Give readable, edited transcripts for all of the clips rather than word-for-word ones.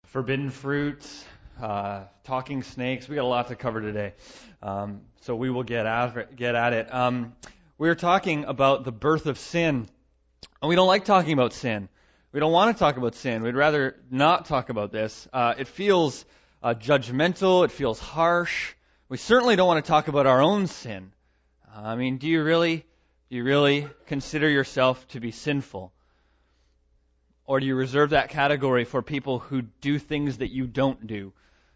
forbidden fruits, talking snakes. We got a lot to cover today, so we will get at it. We're talking about the birth of sin, and we don't like talking about sin. We don't want to talk about sin. We'd rather not talk about this. It feels judgmental. It feels harsh. We certainly don't want to talk about our own sin. I mean, do you really consider yourself to be sinful? Or do you reserve that category for people who do things that you don't do?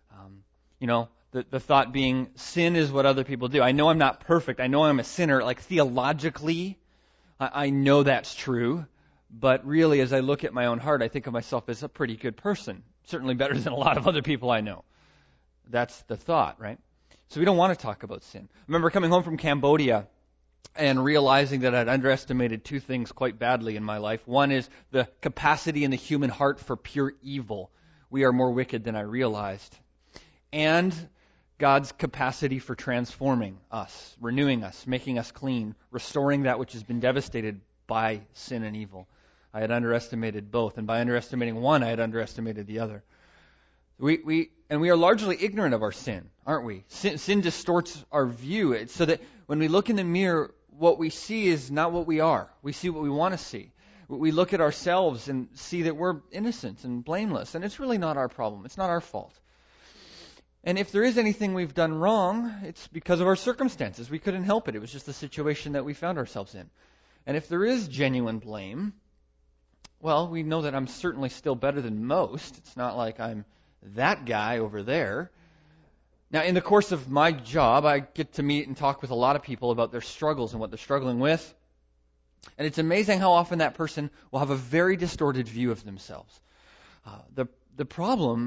The thought being, sin is what other people do. I know I'm not perfect. I know I'm a sinner. Like theologically, I know that's true. But really, as I look at my own heart, I think of myself as a pretty good person. Certainly better than a lot of other people I know. That's the thought, right? So we don't want to talk about sin. I remember coming home from Cambodia and realizing that I'd underestimated two things quite badly in my life. One is the capacity in the human heart for pure evil. We are more wicked than I realized. And God's capacity for transforming us, renewing us, making us clean, restoring that which has been devastated by sin and evil. I had underestimated both, and by underestimating one, I had underestimated the other. We are largely ignorant of our sin, aren't we? Sin distorts our view. It's so that when we look in the mirror, what we see is not what we are. We see what we want to see. We look at ourselves and see that we're innocent and blameless, and it's really not our problem. It's not our fault. And if there is anything we've done wrong, it's because of our circumstances. We couldn't help it. It was just the situation that we found ourselves in. And if there is genuine blame, well, we know that I'm certainly still better than most. It's not like I'm that guy over there. Now, in the course of my job, I get to meet and talk with a lot of people about their struggles and what they're struggling with. And it's amazing how often that person will have a very distorted view of themselves. The problem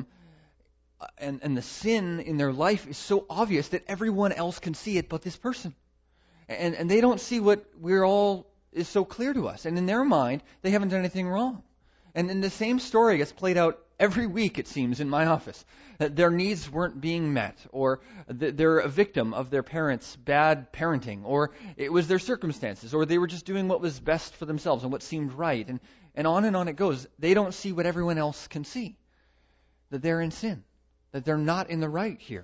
and the sin in their life is so obvious that everyone else can see it but this person. And they don't see what we're all is so clear to us. And in their mind, they haven't done anything wrong. And then the same story gets played out every week, it seems, in my office. That their needs weren't being met, or they're a victim of their parents' bad parenting, or it was their circumstances, or they were just doing what was best for themselves and what seemed right. And on it goes. They don't see what everyone else can see. That they're in sin. That they're not in the right here.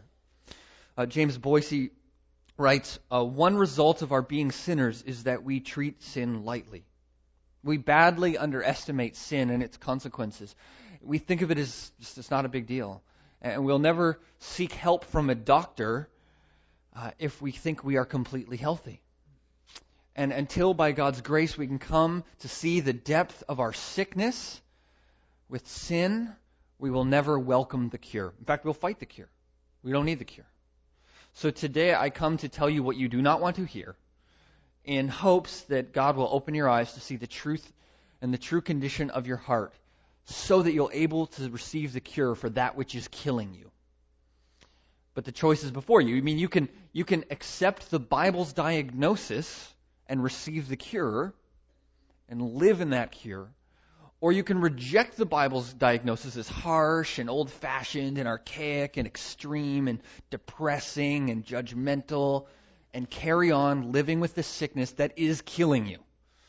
James Boyce writes, one result of our being sinners is that we treat sin lightly. We badly underestimate sin and its consequences. We think of it as just it's not a big deal. And we'll never seek help from a doctor if we think we are completely healthy. And until by God's grace we can come to see the depth of our sickness with sin, we will never welcome the cure. In fact, we'll fight the cure. We don't need the cure. So today I come to tell you what you do not want to hear, in hopes that God will open your eyes to see the truth and the true condition of your heart, so that you'll able to receive the cure for that which is killing you. But the choice is before you. I mean, you can accept the Bible's diagnosis and receive the cure and live in that cure, or you can reject the Bible's diagnosis as harsh and old-fashioned and archaic and extreme and depressing and judgmental and carry on living with the sickness that is killing you.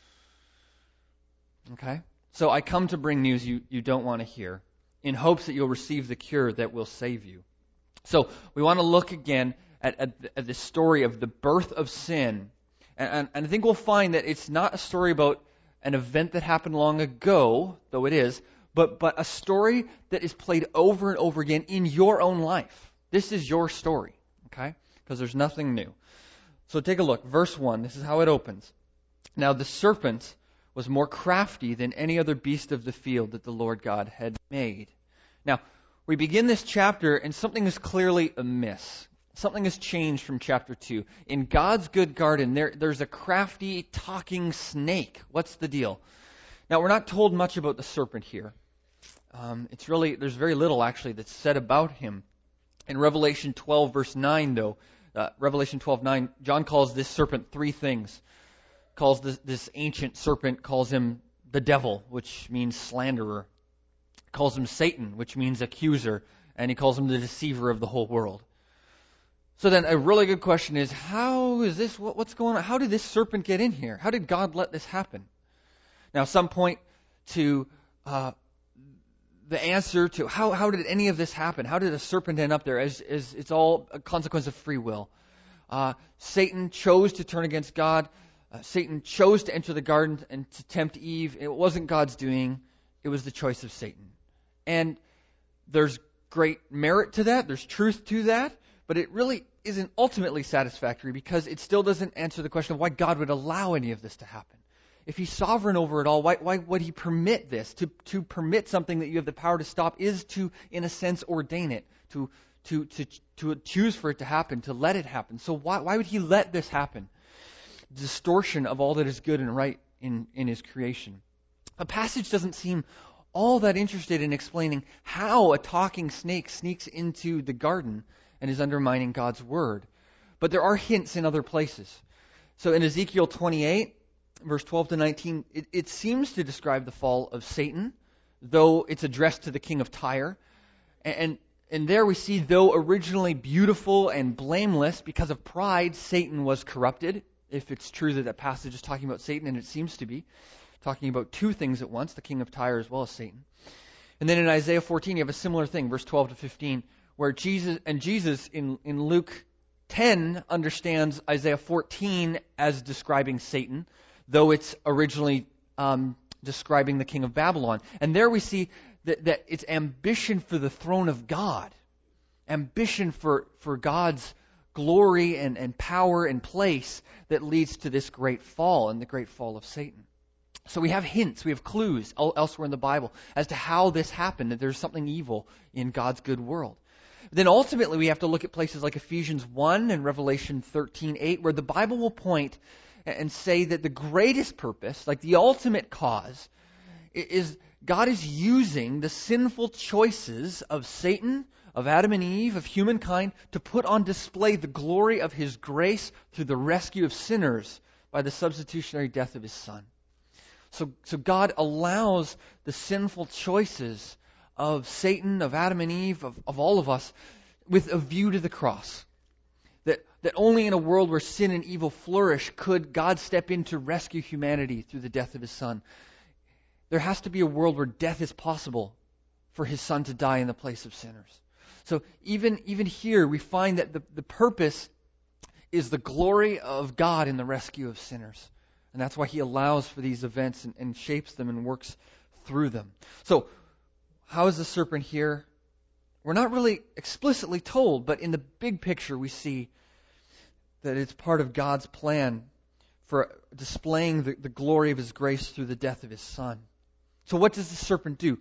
Okay? So I come to bring news you don't want to hear in hopes that you'll receive the cure that will save you. So we want to look again at the story of the birth of sin. And I think we'll find that it's not a story about an event that happened long ago, though it is, but a story that is played over and over again in your own life. This is your story, okay? Because there's nothing new. So take a look. Verse 1, this is how it opens. Now the serpent was more crafty than any other beast of the field that the Lord God had made. Now, we begin this chapter and something is clearly amiss. Something has changed from chapter 2. In God's good garden, there's a crafty, talking snake. What's the deal? Now, we're not told much about the serpent here. There's very little, actually, that's said about him. In Revelation 12, verse 9, though, Revelation 12:9, John calls this serpent three things. Calls this ancient serpent, calls him the devil, which means slanderer. Calls him Satan, which means accuser. And he calls him the deceiver of the whole world. So then a really good question is, how is this, what's going on? How did this serpent get in here? How did God let this happen? Now some point to the answer to how did any of this happen? How did a serpent end up there? As it's all a consequence of free will. Satan chose to turn against God. Satan chose to enter the garden and to tempt Eve. It wasn't God's doing. It was the choice of Satan. And there's great merit to that. There's truth to that. But it really isn't ultimately satisfactory because it still doesn't answer the question of why God would allow any of this to happen. If He's sovereign over it all, why would He permit this? To permit something that you have the power to stop is to, in a sense, ordain it. To choose for it to happen, to let it happen. So why would He let this happen? Distortion of all that is good and right in His creation. A passage doesn't seem all that interested in explaining how a talking snake sneaks into the garden and is undermining God's word. But there are hints in other places. So in Ezekiel 28, verse 12 to 19, it seems to describe the fall of Satan, though it's addressed to the king of Tyre. And there we see, though originally beautiful and blameless, because of pride, Satan was corrupted. If it's true that that passage is talking about Satan, and it seems to be, talking about two things at once, the king of Tyre as well as Satan. And then in Isaiah 14, you have a similar thing, verse 12 to 15, where Jesus in Luke 10 understands Isaiah 14 as describing Satan, though it's originally describing the king of Babylon. And there we see that it's ambition for the throne of God, ambition for God's glory and power and place that leads to this great fall and the great fall of Satan. So we have hints, we have clues elsewhere in the Bible as to how this happened, that there's something evil in God's good world. Then ultimately we have to look at places like Ephesians 1 and Revelation 13:8, where the Bible will point and say that the greatest purpose, like the ultimate cause, is God is using the sinful choices of Satan, of Adam and Eve, of humankind, to put on display the glory of His grace through the rescue of sinners by the substitutionary death of His Son. So God allows the sinful choices of Satan, of Adam and Eve, of all of us, with a view to the cross. That only in a world where sin and evil flourish could God step in to rescue humanity through the death of His Son. There has to be a world where death is possible for His Son to die in the place of sinners. So even here we find that the purpose is the glory of God in the rescue of sinners. And that's why He allows for these events and shapes them and works through them. So how is the serpent here? We're not really explicitly told, but in the big picture we see that it's part of God's plan for displaying the glory of His grace through the death of His Son. So what does the serpent do?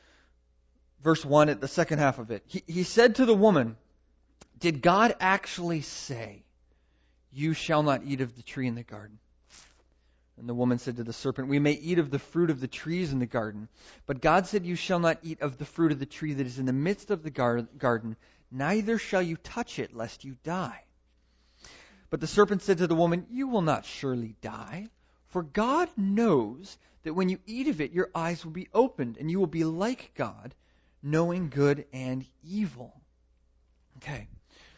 Verse 1, at the second half of it. He said to the woman, "Did God actually say, 'You shall not eat of the tree in the garden'?" And the woman said to the serpent, "We may eat of the fruit of the trees in the garden. But God said, 'You shall not eat of the fruit of the tree that is in the midst of the garden, neither shall you touch it, lest you die.' But the serpent said to the woman, 'You will not surely die, for God knows that when you eat of it, your eyes will be opened, and you will be like God, knowing good and evil.'" Okay.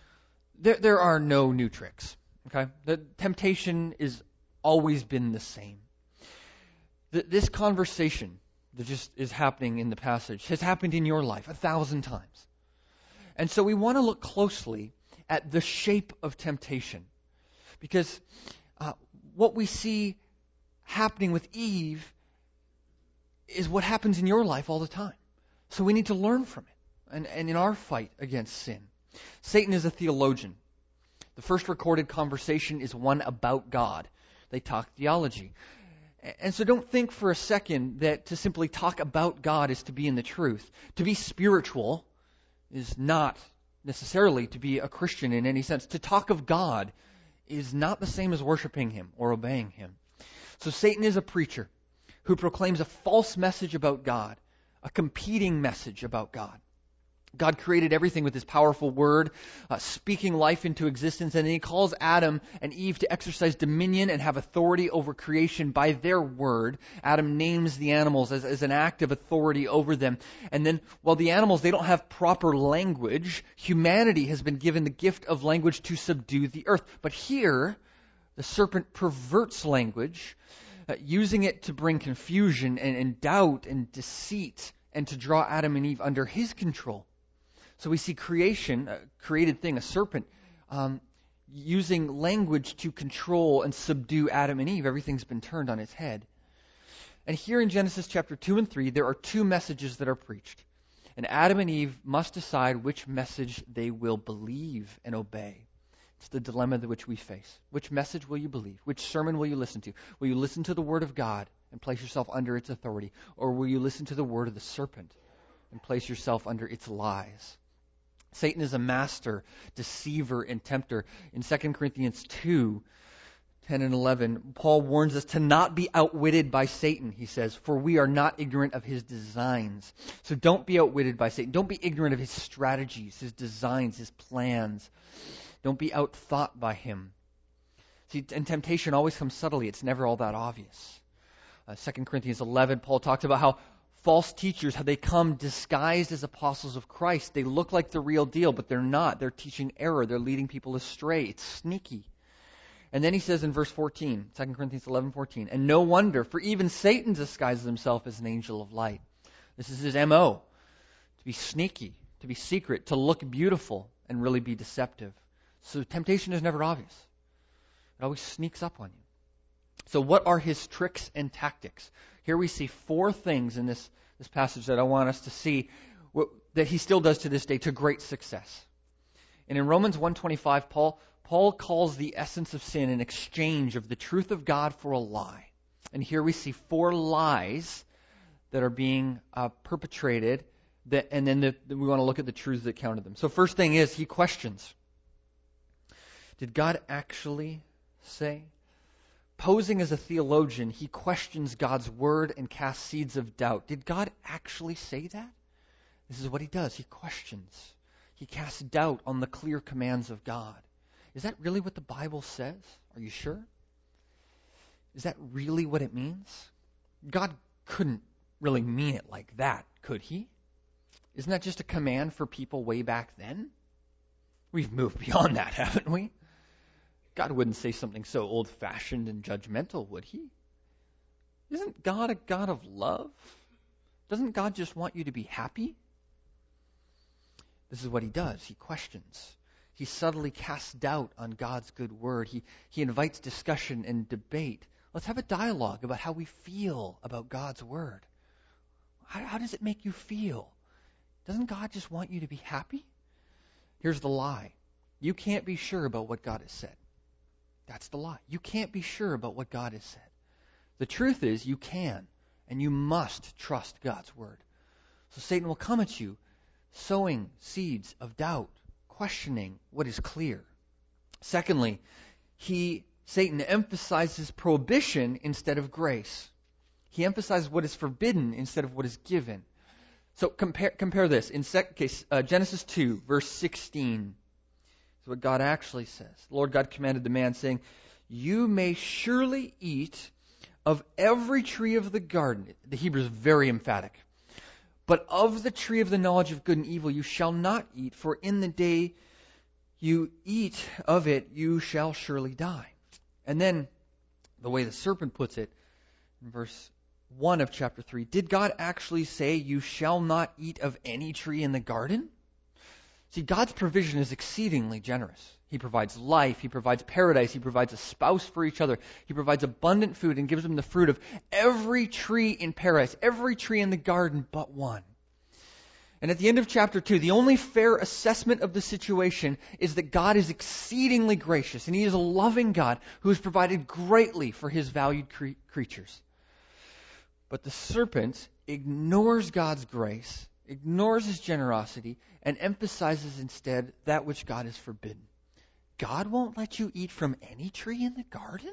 There are no new tricks. Okay. The temptation is always been the same. This conversation that just is happening in the passage has happened in your life 1,000 times. And so we want to look closely at the shape of temptation. Because what we see happening with Eve is what happens in your life all the time. So we need to learn from it and in our fight against sin. Satan is a theologian. The first recorded conversation is one about God. They talk theology. And so don't think for a second that to simply talk about God is to be in the truth. To be spiritual is not necessarily to be a Christian in any sense. To talk of God is not the same as worshiping Him or obeying Him. So Satan is a preacher who proclaims a false message about God, a competing message about God. God created everything with His powerful word, speaking life into existence, and then He calls Adam and Eve to exercise dominion and have authority over creation by their word. Adam names the animals as an act of authority over them. And then, while the animals, they don't have proper language, humanity has been given the gift of language to subdue the earth. But here, the serpent perverts language, using it to bring confusion and doubt and deceit and to draw Adam and Eve under his control. So we see creation, a created thing, a serpent, using language to control and subdue Adam and Eve. Everything's been turned on its head. And here in Genesis chapter 2 and 3, there are two messages that are preached. And Adam and Eve must decide which message they will believe and obey. It's the dilemma that which we face. Which message will you believe? Which sermon will you listen to? Will you listen to the Word of God and place yourself under its authority? Or will you listen to the word of the serpent and place yourself under its lies? Satan is a master deceiver and tempter. In 2 Corinthians 2, 10 and 11, Paul warns us to not be outwitted by Satan, he says, for we are not ignorant of his designs. So don't be outwitted by Satan. Don't be ignorant of his strategies, his designs, his plans. Don't be outthought by him. See, and temptation always comes subtly. It's never all that obvious. 2 Corinthians 11, Paul talks about how false teachers, how they come disguised as apostles of Christ. They look like the real deal, but they're not. They're teaching error. They're leading people astray. It's sneaky. And then he says in verse 14, 2 Corinthians 11:14, and no wonder, for even Satan disguises himself as an angel of light. This is his M.O., to be sneaky, to be secret, to look beautiful, and really be deceptive. So temptation is never obvious. It always sneaks up on you. So what are his tricks and tactics? Here we see four things in this passage that I want us to see that he still does to this day to great success. And in Romans 1:25, Paul calls the essence of sin an exchange of the truth of God for a lie. And here we see four lies that are being perpetrated, and then we want to look at the truths that counter them. So first thing is, he questions. Did God actually say? Posing as a theologian, he questions God's word and casts seeds of doubt. Did God actually say that? This is what he does. He questions. He casts doubt on the clear commands of God. Is that really what the Bible says? Are you sure? Is that really what it means? God couldn't really mean it like that, could he? Isn't that just a command for people way back then? We've moved beyond that, haven't we? God wouldn't say something so old-fashioned and judgmental, would he? Isn't God a God of love? Doesn't God just want you to be happy? This is what he does. He questions. He subtly casts doubt on God's good word. He invites discussion and debate. Let's have a dialogue about how we feel about God's word. How does it make you feel? Doesn't God just want you to be happy? Here's the lie. You can't be sure about what God has said. That's the lie. You can't be sure about what God has said. The truth is you can, and you must trust God's word. So Satan will come at you sowing seeds of doubt, questioning what is clear. Secondly, Satan emphasizes prohibition instead of grace. He emphasizes what is forbidden instead of what is given. So compare this. In Genesis 2, verse 16. That's what God actually says. The Lord God commanded the man, saying, you may surely eat of every tree of the garden. The Hebrew is very emphatic. But of the tree of the knowledge of good and evil you shall not eat, for in the day you eat of it, you shall surely die. And then, the way the serpent puts it, in verse 1 of chapter 3, did God actually say, you shall not eat of any tree in the garden? See, God's provision is exceedingly generous. He provides life. He provides paradise. He provides a spouse for each other. He provides abundant food and gives them the fruit of every tree in paradise, every tree in the garden but one. And at the end of chapter 2, the only fair assessment of the situation is that God is exceedingly gracious, and he is a loving God who has provided greatly for his valued creatures. But the serpent ignores God's grace, ignores his generosity, and emphasizes instead that which God has forbidden. God won't let you eat from any tree in the garden?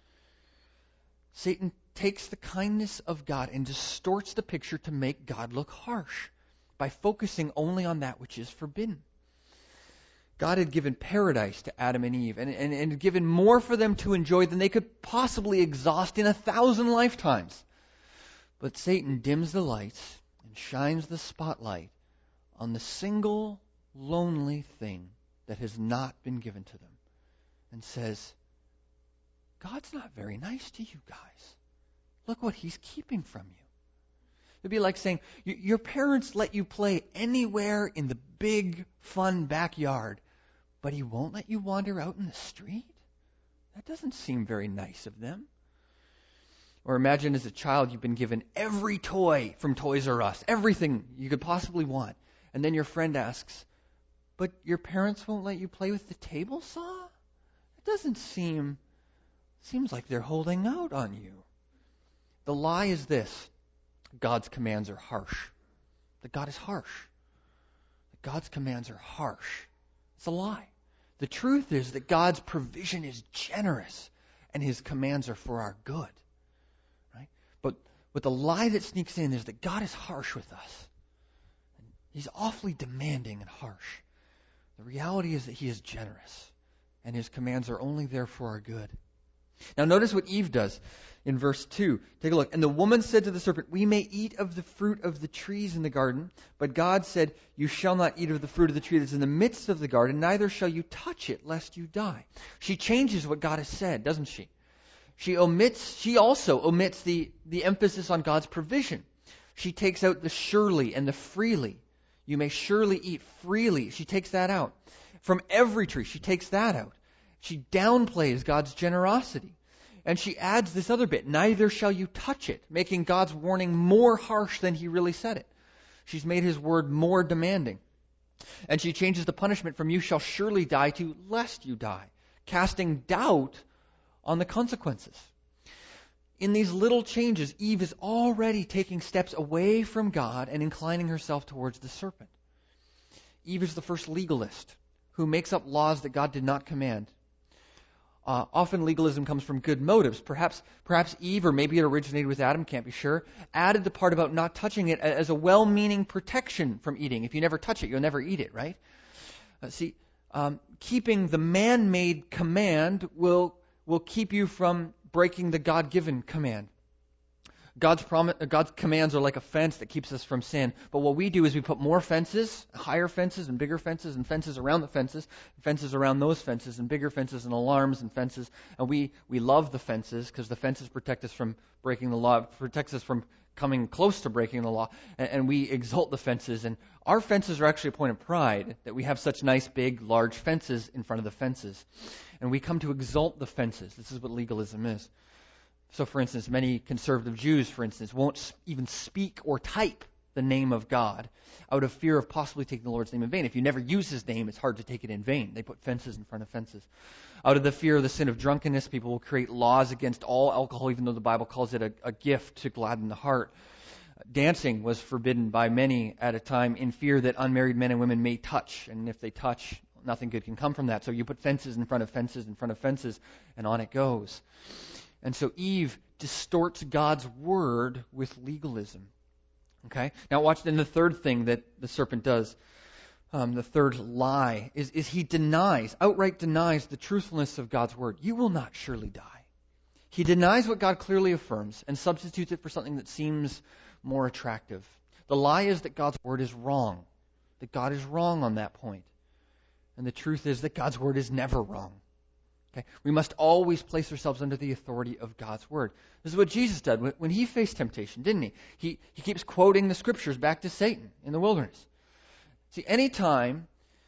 Satan takes the kindness of God and distorts the picture to make God look harsh by focusing only on that which is forbidden. God had given paradise to Adam and Eve and given more for them to enjoy than they could possibly exhaust in 1,000 lifetimes. But Satan dims the lights and shines the spotlight on the single lonely thing that has not been given to them and says, God's not very nice to you guys. Look what he's keeping from you. It'd be like saying, your parents let you play anywhere in the big, fun backyard, but he won't let you wander out in the street? That doesn't seem very nice of them. Or imagine as a child you've been given every toy from Toys R Us, everything you could possibly want. And then your friend asks, but your parents won't let you play with the table saw? It doesn't seems like they're holding out on you. The lie is this: God's commands are harsh. That God is harsh. That God's commands are harsh. It's a lie. The truth is that God's provision is generous and his commands are for our good. Right? But the lie that sneaks in is that God is harsh with us. He's awfully demanding and harsh. The reality is that he is generous and his commands are only there for our good. Now notice what Eve does in verse 2. Take a look. And the woman said to the serpent, we may eat of the fruit of the trees in the garden, but God said, you shall not eat of the fruit of the tree that's in the midst of the garden, neither shall you touch it, lest you die. She changes what God has said, doesn't she? She also omits the emphasis on God's provision. She takes out the surely and the freely. You may surely eat freely. She takes that out. From every tree, she takes that out. She downplays God's generosity. And she adds this other bit, neither shall you touch it, making God's warning more harsh than he really said it. She's made his word more demanding. And she changes the punishment from you shall surely die to lest you die, casting doubt on the consequences. In these little changes, Eve is already taking steps away from God and inclining herself towards the serpent. Eve is the first legalist who makes up laws that God did not command. Often legalism comes from good motives. Perhaps Eve, or maybe it originated with Adam, can't be sure, added the part about not touching it as a well-meaning protection from eating. If you never touch it, you'll never eat it, right? Keeping the man-made command will keep you from breaking the God-given command. God's commands are like a fence that keeps us from sin. But what we do is we put more fences, higher fences and bigger fences, and fences around the fences around those fences, and bigger fences and alarms and fences. And we love the fences because the fences protect us from breaking the law, protects us from coming close to breaking the law. And we exalt the fences. And our fences are actually a point of pride that we have such nice, big, large fences in front of the fences. And we come to exalt the fences. This is what legalism is. So, for instance, many conservative Jews, for instance, won't even speak or type the name of God out of fear of possibly taking the Lord's name in vain. If you never use his name, it's hard to take it in vain. They put fences in front of fences. Out of the fear of the sin of drunkenness, people will create laws against all alcohol, even though the Bible calls it a gift to gladden the heart. Dancing was forbidden by many at a time in fear that unmarried men and women may touch, and if they touch, nothing good can come from that. So you put fences in front of fences in front of fences, and on it goes. And so Eve distorts God's word with legalism. Okay? Now watch then the third thing that the serpent does. The third lie is he outright denies the truthfulness of God's word. You will not surely die. He denies what God clearly affirms and substitutes it for something that seems more attractive. The lie is that God's word is wrong. That God is wrong on that point. And the truth is that God's word is never wrong. Okay? We must always place ourselves under the authority of God's word. This is what Jesus did when he faced temptation, didn't he? He keeps quoting the scriptures back to Satan in the wilderness. See, anytime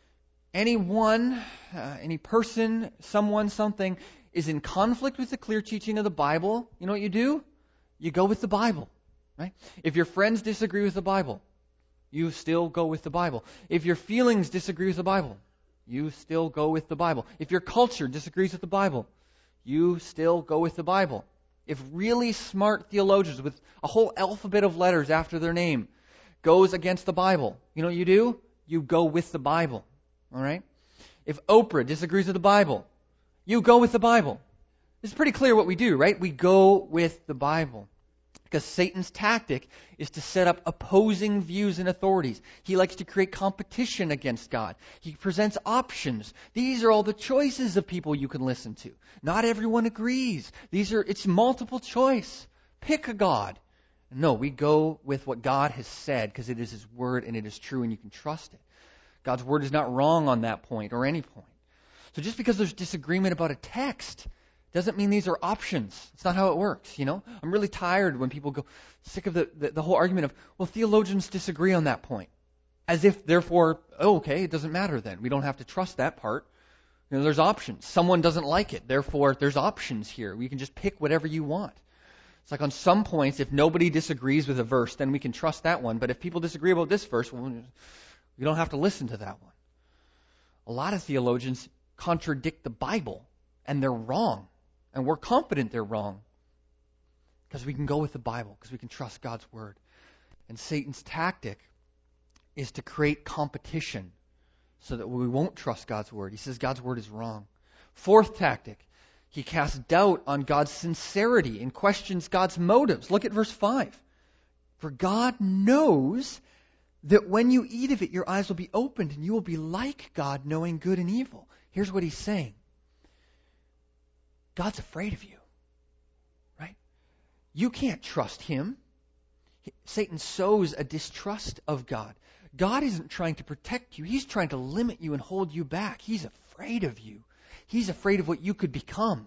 anyone, any person, someone, something is in conflict with the clear teaching of the Bible, you know what you do? You go with the Bible. Right? If your friends disagree with the Bible, you still go with the Bible. If your feelings disagree with the Bible, you still go with the Bible. If your culture disagrees with the Bible, you still go with the Bible. If really smart theologians with a whole alphabet of letters after their name goes against the Bible, you know what you do? You go with the Bible. All right? If Oprah disagrees with the Bible, you go with the Bible. It's pretty clear what we do, right? We go with the Bible. Because Satan's tactic is to set up opposing views and authorities. He likes to create competition against God. He presents options. These are all the choices of people you can listen to. Not everyone agrees. It's multiple choice. Pick a God. No, we go with what God has said because it is his word and it is true and you can trust it. God's word is not wrong on that point or any point. So just because there's disagreement about a text Doesn't mean these are options. It's not how it works, I'm really tired when people go, sick of the whole argument of, well, theologians disagree on that point. As if, therefore, okay, it doesn't matter then. We don't have to trust that part. There's options. Someone doesn't like it. Therefore, there's options here. We can just pick whatever you want. It's like on some points, if nobody disagrees with a verse, then we can trust that one. But if people disagree about this verse, well, we don't have to listen to that one. A lot of theologians contradict the Bible, and they're wrong. And we're confident they're wrong because we can go with the Bible, because we can trust God's Word. And Satan's tactic is to create competition so that we won't trust God's Word. He says God's Word is wrong. Fourth tactic, he casts doubt on God's sincerity and questions God's motives. Look at verse 5. For God knows that when you eat of it, your eyes will be opened and you will be like God, knowing good and evil. Here's what he's saying. God's afraid of you, right? You can't trust him. Satan sows a distrust of God. God isn't trying to protect you. He's trying to limit you and hold you back. He's afraid of you. He's afraid of what you could become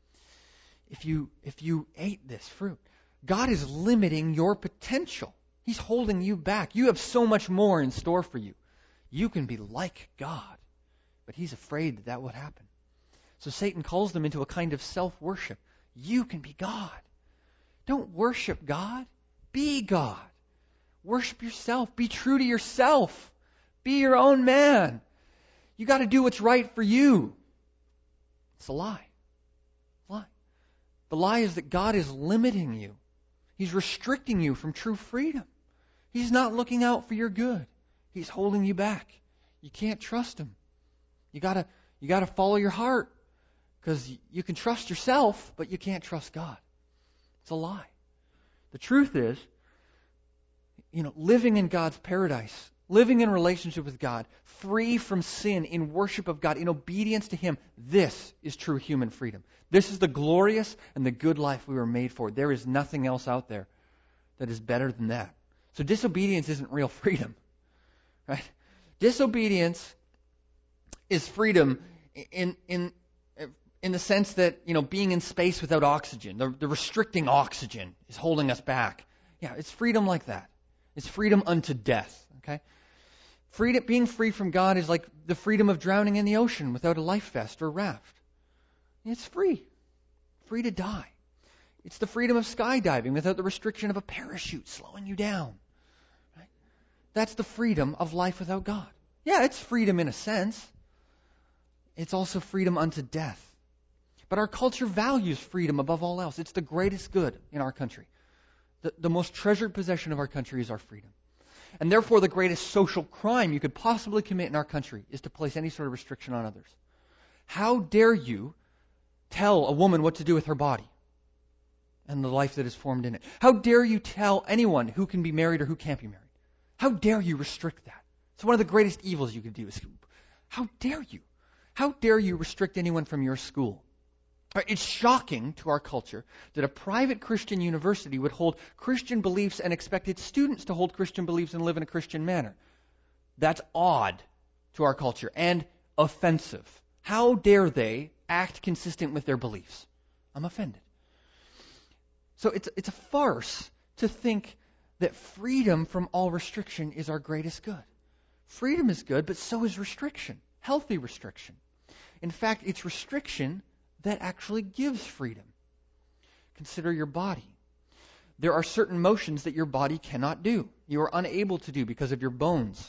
if you ate this fruit. God is limiting your potential. He's holding you back. You have so much more in store for you. You can be like God, but he's afraid that would happen. So Satan calls them into a kind of self-worship. You can be God. Don't worship God. Be God. Worship yourself. Be true to yourself. Be your own man. You got to do what's right for you. It's a lie. Lie. The lie is that God is limiting you. He's restricting you from true freedom. He's not looking out for your good. He's holding you back. You can't trust him. You got to follow your heart. Because you can trust yourself, but you can't trust God. It's a lie. The truth is, living in God's paradise, living in relationship with God, free from sin, in worship of God, in obedience to him, this is true human freedom. This is the glorious and the good life we were made for. There is nothing else out there that is better than that. So disobedience isn't real freedom, right? Disobedience is freedom in the sense that, being in space without oxygen, the restricting oxygen is holding us back. Yeah, it's freedom like that. It's freedom unto death, okay? Being free from God is like the freedom of drowning in the ocean without a life vest or raft. It's free. Free to die. It's the freedom of skydiving without the restriction of a parachute slowing you down. Right? That's the freedom of life without God. Yeah, it's freedom in a sense. It's also freedom unto death. But our culture values freedom above all else. It's the greatest good in our country. The most treasured possession of our country is our freedom. And therefore, the greatest social crime you could possibly commit in our country is to place any sort of restriction on others. How dare you tell a woman what to do with her body and the life that is formed in it? How dare you tell anyone who can be married or who can't be married? How dare you restrict that? It's one of the greatest evils you could do. How dare you? How dare you restrict anyone from your school? It's shocking to our culture that a private Christian university would hold Christian beliefs and expect its students to hold Christian beliefs and live in a Christian manner. That's odd to our culture and offensive. How dare they act consistent with their beliefs? I'm offended. So it's a farce to think that freedom from all restriction is our greatest good. Freedom is good, but so is restriction, healthy restriction. In fact, it's restriction that actually gives freedom. Consider your body. There are certain motions that your body cannot do. You are unable to do because of your bones.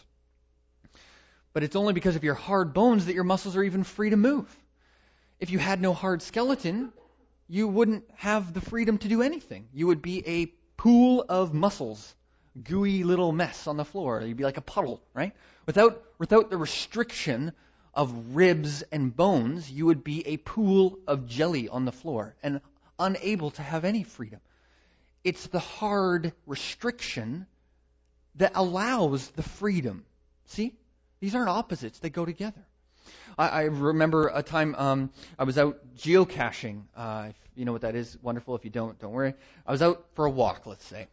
But it's only because of your hard bones that your muscles are even free to move. If you had no hard skeleton, you wouldn't have the freedom to do anything. You would be a pool of muscles, gooey little mess on the floor. You'd be like a puddle, right? Without the restriction of ribs and bones, you would be a pool of jelly on the floor and unable to have any freedom. It's the hard restriction that allows the freedom. See? These aren't opposites. They go together. I remember a time I was out geocaching. If you know what that is, wonderful. If you don't worry. I was out for a walk, let's say.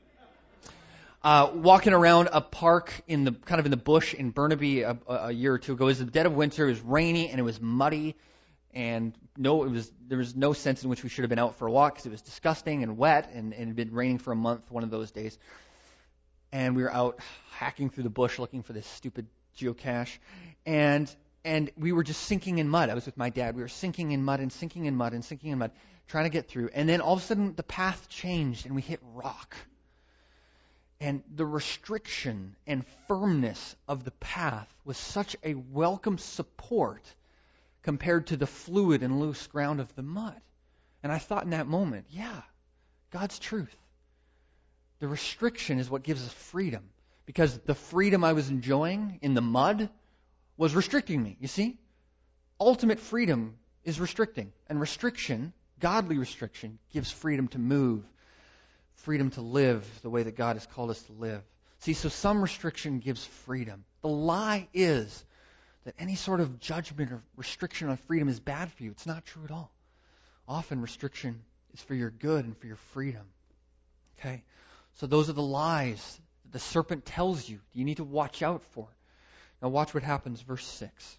Walking around a park in the bush in Burnaby a year or two ago. It was the dead of winter. It was rainy and it was muddy. And there was no sense in which we should have been out for a walk because it was disgusting and wet and it had been raining for a month one of those days. And we were out hacking through the bush looking for this stupid geocache. And we were just sinking in mud. I was with my dad. We were sinking in mud and sinking in mud and sinking in mud, trying to get through. And then all of a sudden the path changed and we hit rock. And the restriction and firmness of the path was such a welcome support compared to the fluid and loose ground of the mud. And I thought in that moment, yeah, God's truth. The restriction is what gives us freedom. Because the freedom I was enjoying in the mud was restricting me, you see? Ultimate freedom is restricting. And restriction, godly restriction, gives freedom to move, freedom to live the way that God has called us to live. See, so some restriction gives freedom. The lie is that any sort of judgment or restriction on freedom is bad for you. It's not true at all. Often restriction is for your good and for your freedom. Okay? So those are the lies that the serpent tells you you need to watch out for. Now watch what happens, verse 6.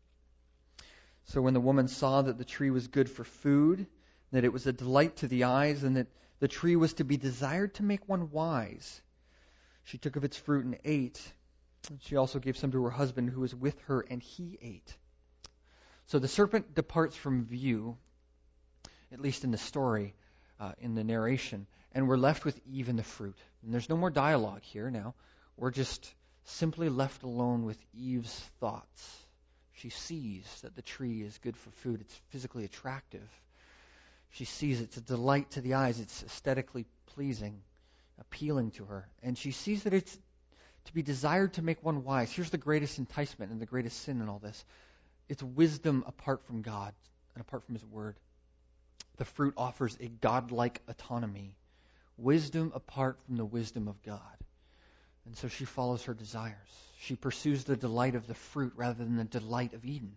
So when the woman saw that the tree was good for food, that it was a delight to the eyes, and that the tree was to be desired to make one wise, she took of its fruit and ate. She also gave some to her husband who was with her, and he ate. So the serpent departs from view, at least in the story, in the narration, and we're left with Eve and the fruit. And there's no more dialogue here now. We're just simply left alone with Eve's thoughts. She sees that the tree is good for food. It's physically attractive. She sees it's a delight to the eyes. It's aesthetically pleasing, appealing to her. And she sees that it's to be desired to make one wise. Here's the greatest enticement and the greatest sin in all this. It's wisdom apart from God and apart from His Word. The fruit offers a godlike autonomy. Wisdom apart from the wisdom of God. And so she follows her desires. She pursues the delight of the fruit rather than the delight of Eden.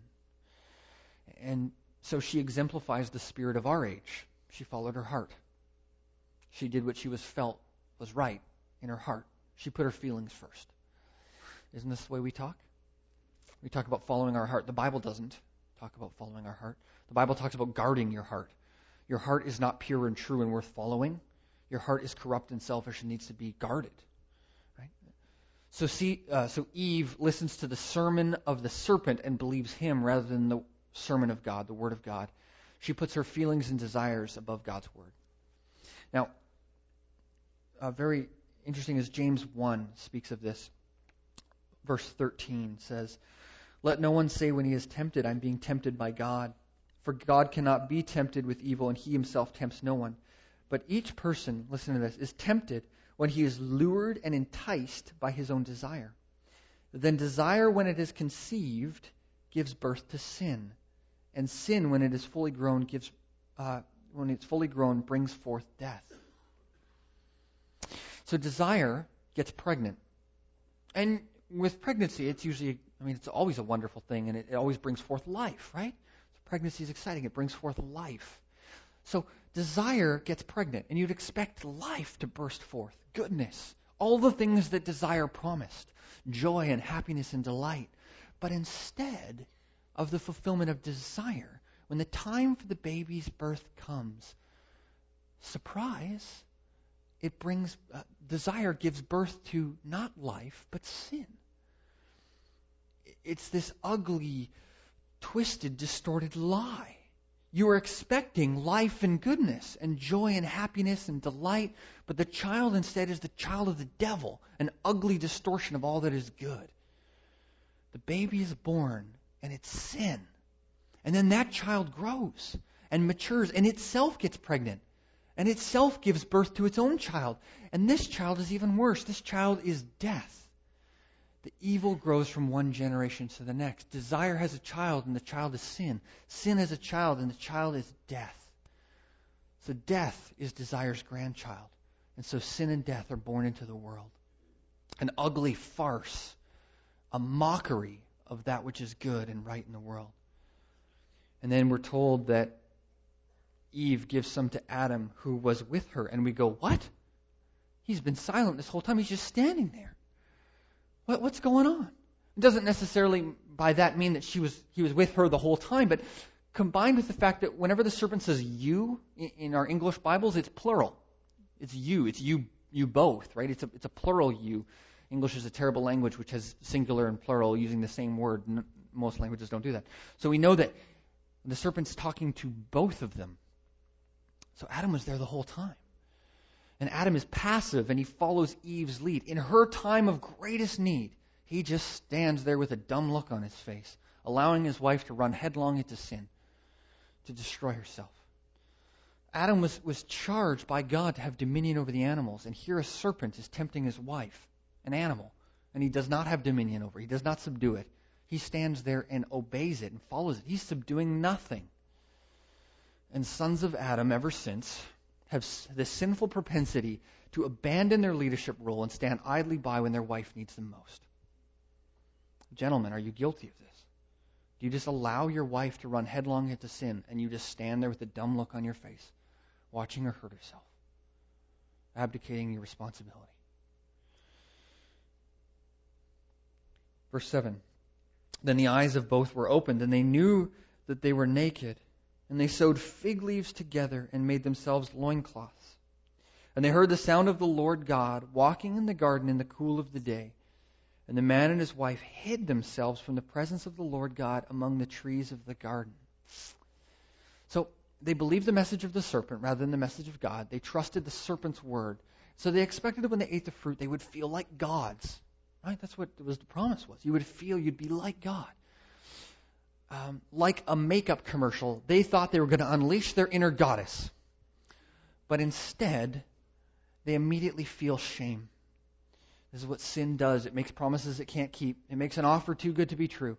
And so she exemplifies the spirit of our age. She followed her heart. She did what she felt was right in her heart. She put her feelings first. Isn't this the way we talk? We talk about following our heart. The Bible doesn't talk about following our heart. The Bible talks about guarding your heart. Your heart is not pure and true and worth following. Your heart is corrupt and selfish and needs to be guarded. Right? So Eve listens to the sermon of the serpent and believes him rather than the sermon of God, the Word of God. She puts her feelings and desires above God's Word. Now, very interesting is James 1 speaks of this. Verse 13 says, "Let no one say when he is tempted, I'm being tempted by God. For God cannot be tempted with evil, and He Himself tempts no one. But each person," listen to this, "is tempted when he is lured and enticed by his own desire. Then desire, when it is conceived, gives birth to sin. And sin, when it is fully grown, brings forth death." So desire gets pregnant. And with pregnancy, it's always a wonderful thing, and it always brings forth life, right? So pregnancy is exciting. It brings forth life. So desire gets pregnant, and you'd expect life to burst forth, goodness, all the things that desire promised, joy and happiness and delight. But instead of the fulfillment of desire, when the time for the baby's birth comes, surprise, desire gives birth to not life, but sin. It's this ugly, twisted, distorted lie. You are expecting life and goodness and joy and happiness and delight, but the child instead is the child of the devil, an ugly distortion of all that is good. The baby is born, and it's sin. And then that child grows and matures, and itself gets pregnant, and itself gives birth to its own child. And this child is even worse. This child is death. The evil grows from one generation to the next. Desire has a child, and the child is sin. Sin has a child, and the child is death. So death is desire's grandchild. And so sin and death are born into the world. An ugly farce, a mockery of that which is good and right in the world. And then we're told that Eve gives some to Adam who was with her. And we go, what? He's been silent this whole time. He's just standing there. What's going on? It doesn't necessarily by that mean that he was with her the whole time, but combined with the fact that whenever the serpent says you in our English Bibles, it's plural. It's you both, right? It's a plural you. English is a terrible language which has singular and plural using the same word. Most languages don't do that. So we know that the serpent's talking to both of them. So Adam was there the whole time. And Adam is passive and he follows Eve's lead. In her time of greatest need, he just stands there with a dumb look on his face, allowing his wife to run headlong into sin, to destroy herself. Adam was charged by God to have dominion over the animals, and here a serpent is tempting his wife, an animal, and he does not have dominion over it. He does not subdue it. He stands there and obeys it and follows it. He's subduing nothing. And sons of Adam ever since have this sinful propensity to abandon their leadership role and stand idly by when their wife needs them most. Gentlemen, are you guilty of this? Do you just allow your wife to run headlong into sin and you just stand there with a dumb look on your face, watching her hurt herself, abdicating your responsibility? Verse 7, then the eyes of both were opened, and they knew that they were naked, and they sewed fig leaves together and made themselves loincloths. And they heard the sound of the Lord God walking in the garden in the cool of the day. And the man and his wife hid themselves from the presence of the Lord God among the trees of the garden. So they believed the message of the serpent rather than the message of God. They trusted the serpent's word. So they expected that when they ate the fruit, they would feel like gods. Right? That's what the promise was. You would feel you'd be like God. Like a makeup commercial, they thought they were going to unleash their inner goddess. But instead, they immediately feel shame. This is what sin does. It makes promises it can't keep. It makes an offer too good to be true.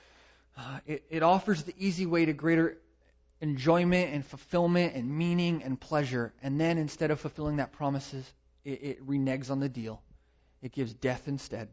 It offers the easy way to greater enjoyment and fulfillment and meaning and pleasure. And then instead of fulfilling that promises, it reneges on the deal. It gives death instead.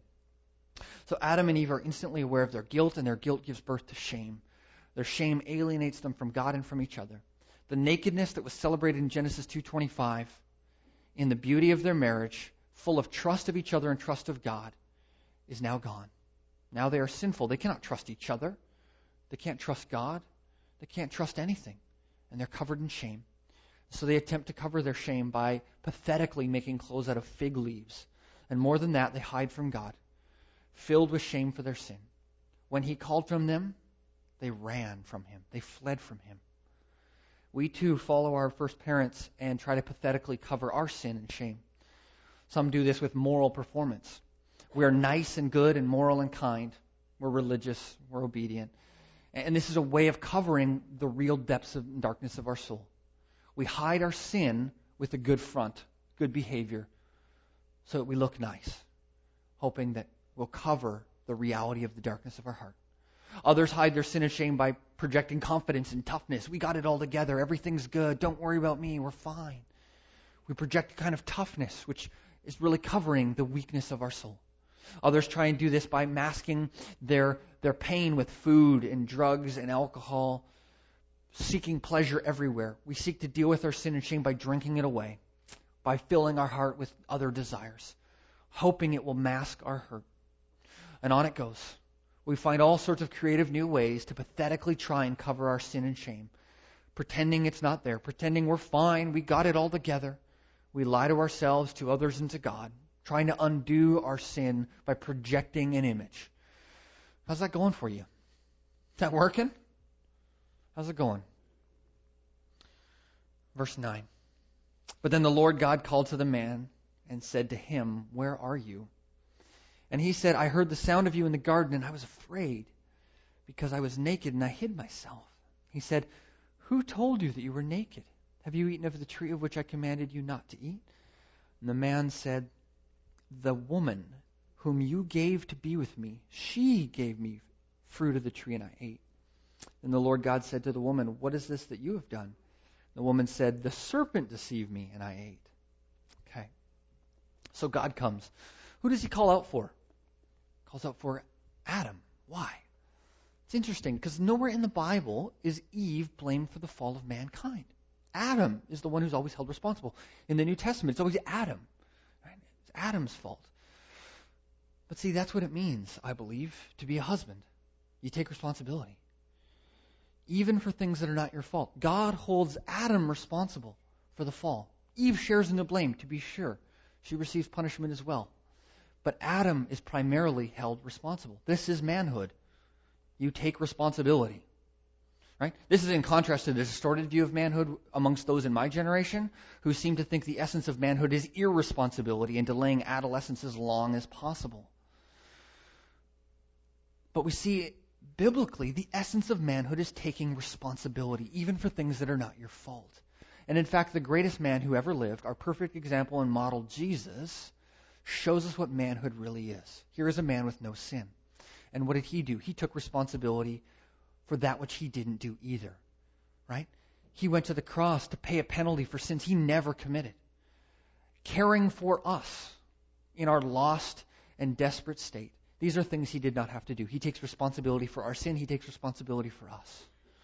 So Adam and Eve are instantly aware of their guilt, and their guilt gives birth to shame. Their shame alienates them from God and from each other. The nakedness that was celebrated in Genesis 2:25, in the beauty of their marriage, full of trust of each other and trust of God, is now gone. Now they are sinful. They cannot trust each other. They can't trust God. They can't trust anything. And they're covered in shame. So they attempt to cover their shame by pathetically making clothes out of fig leaves. And more than that, they hide from God, filled with shame for their sin. When He called from them, they ran from Him. They fled from Him. We too follow our first parents and try to pathetically cover our sin and shame. Some do this with moral performance. We are nice and good and moral and kind. We're religious. We're obedient. And this is a way of covering the real depths of darkness of our soul. We hide our sin with a good front, good behavior, so that we look nice, hoping that we'll cover the reality of the darkness of our heart. Others hide their sin and shame by projecting confidence and toughness. We got it all together. Everything's good. Don't worry about me. We're fine. We project a kind of toughness, which is really covering the weakness of our soul. Others try and do this by masking their pain with food and drugs and alcohol, seeking pleasure everywhere. We seek to deal with our sin and shame by drinking it away, by filling our heart with other desires, hoping it will mask our hurt. And on it goes. We find all sorts of creative new ways to pathetically try and cover our sin and shame, pretending it's not there, pretending we're fine, we got it all together. We lie to ourselves, to others, and to God, trying to undo our sin by projecting an image. How's that going for you? Is that working? How's it going? Verse 9. But then the Lord God called to the man and said to him, "Where are you?" And he said, "I heard the sound of you in the garden, and I was afraid, because I was naked and I hid myself." He said, "Who told you that you were naked? Have you eaten of the tree of which I commanded you not to eat?" And the man said, "The woman whom you gave to be with me, she gave me fruit of the tree, and I ate." And the Lord God said to the woman, "What is this that you have done?" The woman said, "The serpent deceived me, and I ate." Okay. So God comes. Who does He call out for? He calls out for Adam. Why? It's interesting, because nowhere in the Bible is Eve blamed for the fall of mankind. Adam is the one who's always held responsible. In the New Testament, it's always Adam. Right? It's Adam's fault. But see, that's what it means, I believe, to be a husband. You take responsibility. even for things that are not your fault. God holds Adam responsible for the fall. Eve shares in the blame, to be sure. She receives punishment as well. But Adam is primarily held responsible. This is manhood. You take responsibility. Right? This is in contrast to the distorted view of manhood amongst those in my generation who seem to think the essence of manhood is irresponsibility and delaying adolescence as long as possible. But we see biblically the essence of manhood is taking responsibility, even for things that are not your fault. And in fact, the greatest man who ever lived, our perfect example and model, Jesus, shows us what manhood really is. Here is a man with no sin. And what did he do? He took responsibility for that which he didn't do either. Right? He went to the cross to pay a penalty for sins he never committed. Caring for us in our lost and desperate state. These are things he did not have to do. He takes responsibility for our sin. He takes responsibility for us.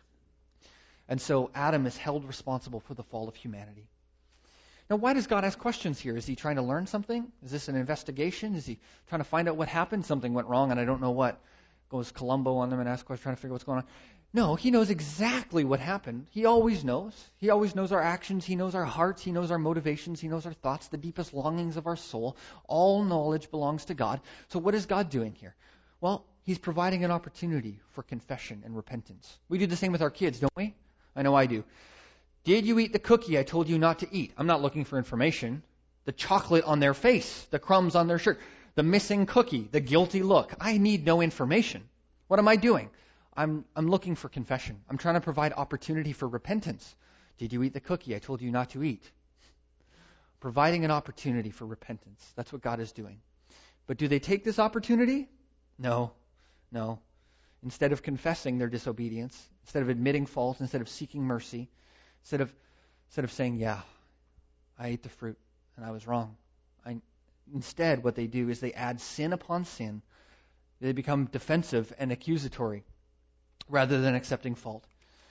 And so Adam is held responsible for the fall of humanity. Now, why does God ask questions here? Is he trying to learn something? Is this an investigation? Is he trying to find out what happened? Something went wrong and I don't know what. Goes Columbo on them and asks questions, trying to figure out what's going on. No, he knows exactly what happened. He always knows. He always knows our actions. He knows our hearts. He knows our motivations. He knows our thoughts, the deepest longings of our soul. All knowledge belongs to God. So what is God doing here? Well, he's providing an opportunity for confession and repentance. We do the same with our kids, don't we? I know I do. Did you eat the cookie I told you not to eat? I'm not looking for information. The chocolate on their face, the crumbs on their shirt, the missing cookie, the guilty look. I need no information. What am I doing? I'm looking for confession. I'm trying to provide opportunity for repentance. Did you eat the cookie I told you not to eat? Providing an opportunity for repentance. That's what God is doing. But do they take this opportunity? No. Instead of confessing their disobedience, instead of admitting fault, instead of seeking mercy, instead of saying, yeah, I ate the fruit and I was wrong. Instead, what they do is they add sin upon sin. They become defensive and accusatory rather than accepting fault.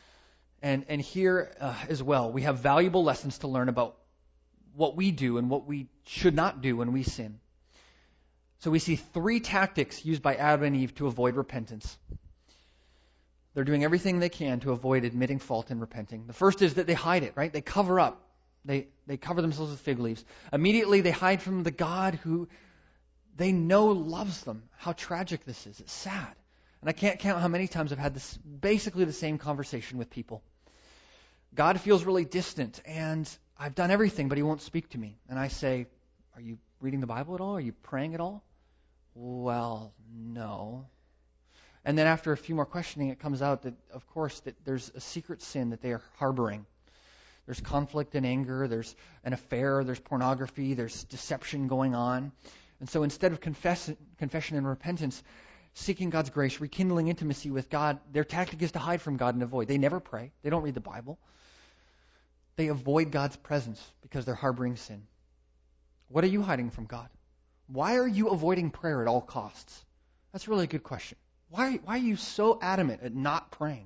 And here as well, we have valuable lessons to learn about what we do and what we should not do when we sin. So we see 3 tactics used by Adam and Eve to avoid repentance. They're doing everything they can to avoid admitting fault and repenting. The first is that they hide it, right? They cover up. They cover themselves with fig leaves. Immediately they hide from the God who they know loves them. How tragic this is. It's sad. And I can't count how many times I've had this basically the same conversation with people. God feels really distant and I've done everything, but he won't speak to me. And I say, are you reading the Bible at all? Are you praying at all? Well, no. And then after a few more questioning, it comes out that, of course, that there's a secret sin that they are harboring. There's conflict and anger, there's an affair, there's pornography, there's deception going on. And so instead of confession and repentance, seeking God's grace, rekindling intimacy with God, their tactic is to hide from God and avoid. They never pray. They don't read the Bible. They avoid God's presence because they're harboring sin. What are you hiding from God? Why are you avoiding prayer at all costs? That's really a good question. Why are you so adamant at not praying?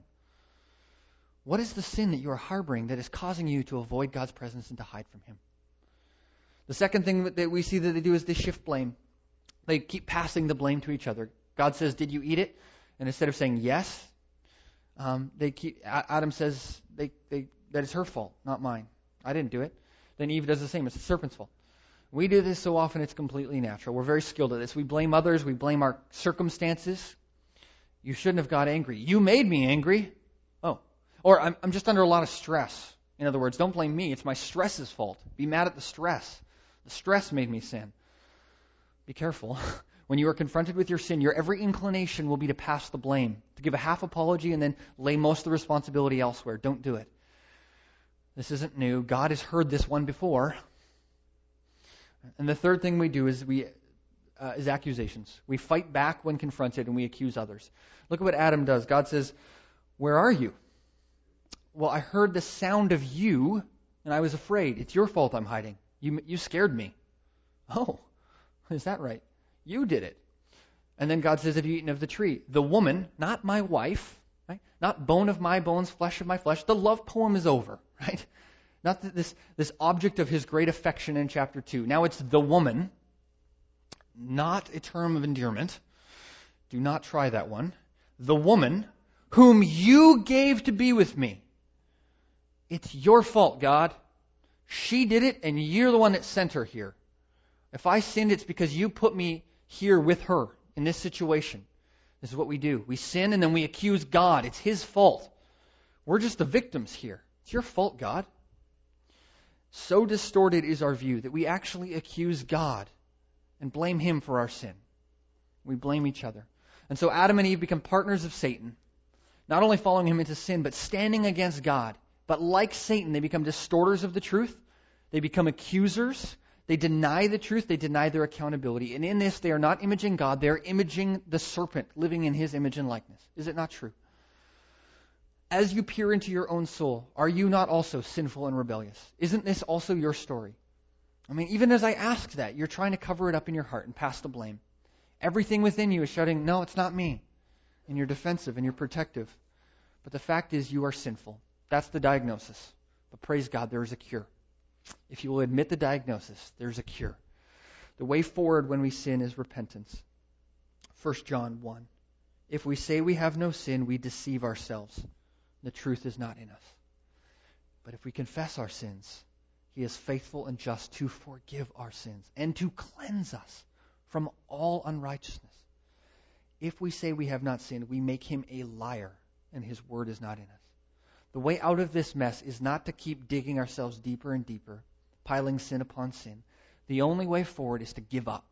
What is the sin that you are harboring that is causing you to avoid God's presence and to hide from him? The second thing that we see that they do is they shift blame. They keep passing the blame to each other. God says, did you eat it? And instead of saying yes, Adam says that it's her fault, not mine. I didn't do it. Then Eve does the same. It's the serpent's fault. We do this so often it's completely natural. We're very skilled at this. We blame others. We blame our circumstances. You shouldn't have got angry. You made me angry. Oh. Or I'm just under a lot of stress. In other words, don't blame me. It's my stress's fault. Be mad at the stress. The stress made me sin. Be careful. When you are confronted with your sin, your every inclination will be to pass the blame, to give a half apology and then lay most of the responsibility elsewhere. Don't do it. This isn't new. God has heard this one before. And the third thing we do is accusations. We fight back when confronted and we accuse others. Look at what Adam does. God says, where are you? Well, I heard the sound of you and I was afraid. It's your fault I'm hiding. You scared me. Oh, is that right? You did it. And then God says, have you eaten of the tree? The woman, not my wife, right? Not bone of my bones, flesh of my flesh. The love poem is over, right? Not this object of his great affection in chapter 2. Now it's the woman, not a term of endearment. Do not try that one. The woman whom you gave to be with me. It's your fault, God. She did it, and you're the one that sent her here. If I sinned, it's because you put me here with her in this situation. This is what we do. We sin, and then we accuse God. It's His fault. We're just the victims here. It's your fault, God. So distorted is our view that we actually accuse God and blame Him for our sin. We blame each other. And so Adam and Eve become partners of Satan, not only following him into sin, but standing against God. But like Satan, they become distorters of the truth. They become accusers. They deny the truth. They deny their accountability. And in this, they are not imaging God. They are imaging the serpent, living in his image and likeness. Is it not true? As you peer into your own soul, are you not also sinful and rebellious? Isn't this also your story? I mean, even as I ask that, you're trying to cover it up in your heart and pass the blame. Everything within you is shouting, no, it's not me. And you're defensive and you're protective. But the fact is, you are sinful. That's the diagnosis. But praise God, there is a cure. If you will admit the diagnosis, there's a cure. The way forward when we sin is repentance. 1 John 1. If we say we have no sin, we deceive ourselves. The truth is not in us. But if we confess our sins, He is faithful and just to forgive our sins and to cleanse us from all unrighteousness. If we say we have not sinned, we make Him a liar, and His word is not in us. The way out of this mess is not to keep digging ourselves deeper and deeper, piling sin upon sin. The only way forward is to give up.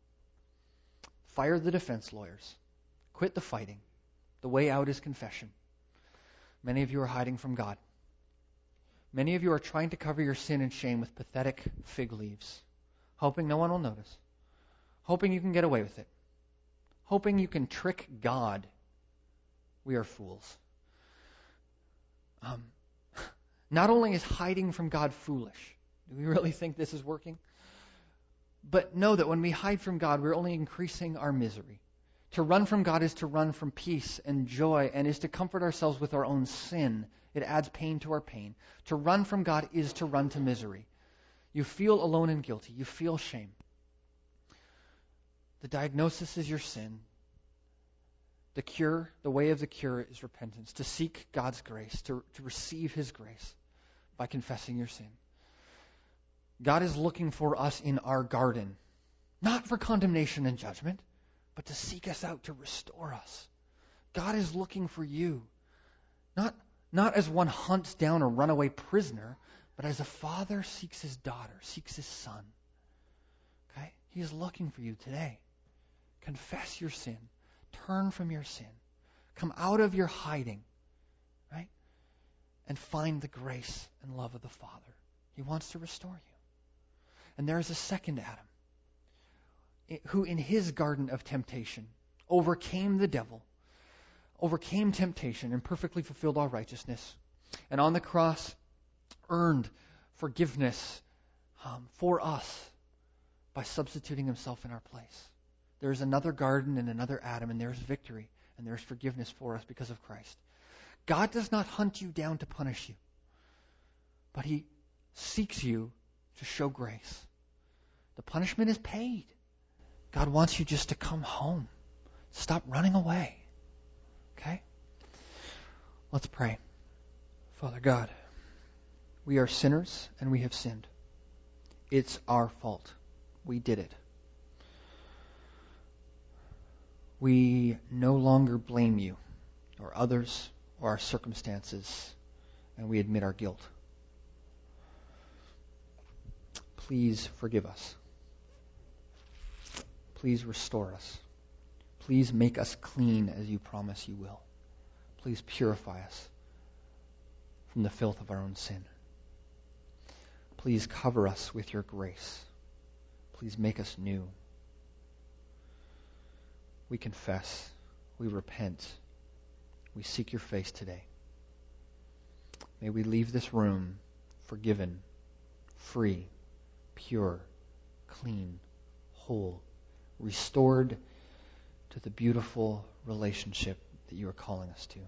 Fire the defense lawyers. Quit the fighting. The way out is confession. Many of you are hiding from God. Many of you are trying to cover your sin and shame with pathetic fig leaves, hoping no one will notice, hoping you can get away with it, hoping you can trick God. We are fools. Not only is hiding from God foolish, do we really think this is working? But know that when we hide from God, we're only increasing our misery. To run from God is to run from peace and joy and is to comfort ourselves with our own sin. It adds pain to our pain. To run from God is to run to misery. You feel alone and guilty. You feel shame. The diagnosis is your sin. The cure, the way of the cure is repentance. To seek God's grace, to receive His grace by confessing your sin. God is looking for us in our garden, not for condemnation and judgment, but to seek us out, to restore us. God is looking for you, not as one hunts down a runaway prisoner, but as a father seeks his daughter, seeks his son. Okay? He is looking for you today. Confess your sin. Turn from your sin. Come out of your hiding, right? And find the grace and love of the Father. He wants to restore you. And there is a second Adam, who in his garden of temptation overcame the devil, overcame temptation, and perfectly fulfilled all righteousness. And on the cross earned forgiveness for us by substituting himself in our place. There is another garden and another Adam, and there's victory, and there's forgiveness for us because of Christ. God does not hunt you down to punish you, but He seeks you to show grace. The punishment is paid. God wants you just to come home. Stop running away. Okay? Let's pray. Father God, we are sinners and we have sinned. It's our fault. We did it. We no longer blame you or others or our circumstances, and we admit our guilt. Please forgive us. Please restore us. Please make us clean as you promise you will. Please purify us from the filth of our own sin. Please cover us with your grace. Please make us new. We confess. We repent. We seek your face today. May we leave this room forgiven, free, pure, clean, whole, restored to the beautiful relationship that you are calling us to.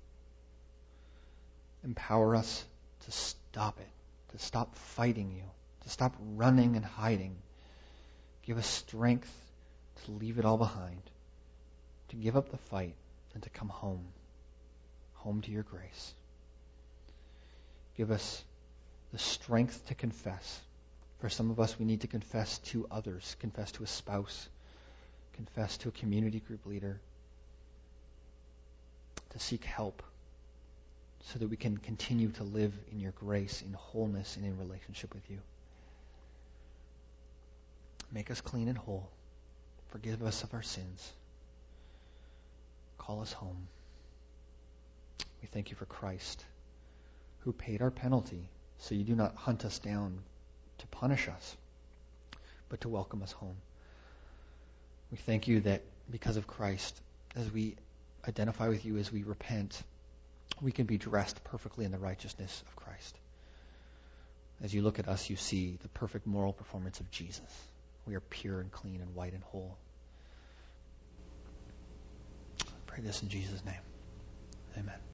Empower us to stop it, to stop fighting you, to stop running and hiding. Give us strength to leave it all behind, to give up the fight and to come home. home to your grace. Give us the strength to confess. For some of us, we need to confess to others, confess to a spouse, confess to a community group leader, to seek help so that we can continue to live in your grace, in wholeness, and in relationship with you. Make us clean and whole. Forgive us of our sins. Call us home. We thank you for Christ, who paid our penalty, so you do not hunt us down to punish us, but to welcome us home. We thank you that because of Christ, as we identify with you, as we repent, we can be dressed perfectly in the righteousness of Christ. As you look at us, you see the perfect moral performance of Jesus. We are pure and clean and white and whole. I pray this in Jesus' name. Amen.